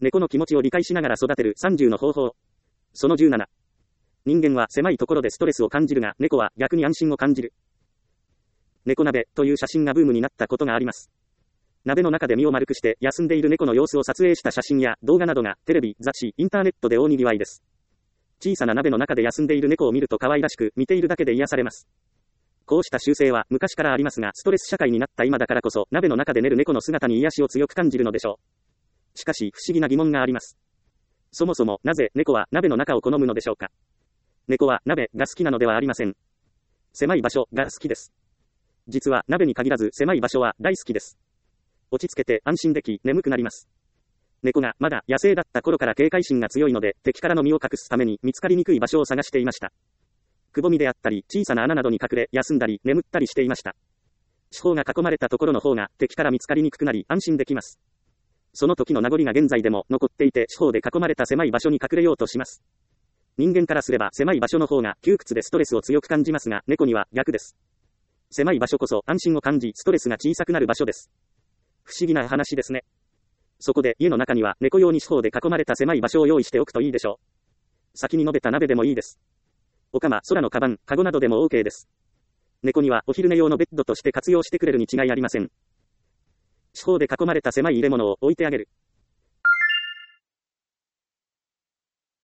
猫の気持ちを理解しながら育てる30の方法。その17。人間は狭いところでストレスを感じるが、猫は逆に安心を感じる。猫鍋という写真がブームになったことがあります。鍋の中で身を丸くして休んでいる猫の様子を撮影した写真や動画などがテレビ、雑誌、インターネットで大にぎわいです。小さな鍋の中で休んでいる猫を見ると可愛らしく、見ているだけで癒されます。こうした習性は昔からありますが、ストレス社会になった今だからこそ、鍋の中で寝る猫の姿に癒しを強く感じるのでしょう。しかし、不思議な疑問があります。そもそも、なぜ猫は鍋の中を好むのでしょうか。猫は鍋が好きなのではありません。狭い場所が好きです。実は鍋に限らず狭い場所は大好きです。落ち着けて安心でき、眠くなります。猫がまだ野生だった頃から警戒心が強いので、敵からの身を隠すために見つかりにくい場所を探していました。くぼみであったり、小さな穴などに隠れ、休んだり、眠ったりしていました。四方が囲まれたところの方が、敵から見つかりにくくなり、安心できます。その時の名残が現在でも残っていて、四方で囲まれた狭い場所に隠れようとします。人間からすれば狭い場所の方が窮屈でストレスを強く感じますが、猫には逆です。狭い場所こそ安心を感じ、ストレスが小さくなる場所です。不思議な話ですね。そこで家の中には猫用に四方で囲まれた狭い場所を用意しておくといいでしょう。先に述べた鍋でもいいです。お釜、空のカバン、カゴなどでも OK です。猫にはお昼寝用のベッドとして活用してくれるに違いありません。四方で囲まれた狭い入れ物を置いてあげる。